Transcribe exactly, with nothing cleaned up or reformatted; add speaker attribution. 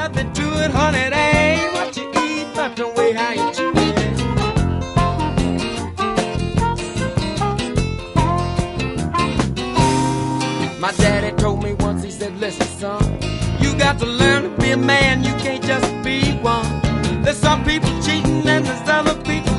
Speaker 1: nothing to it, honey. It ain't what you eat, but the way how you chew it. My daddy told me once, he said, listen, son, you got to learn to be a man, you can't just be one. There's some people cheating and there's other people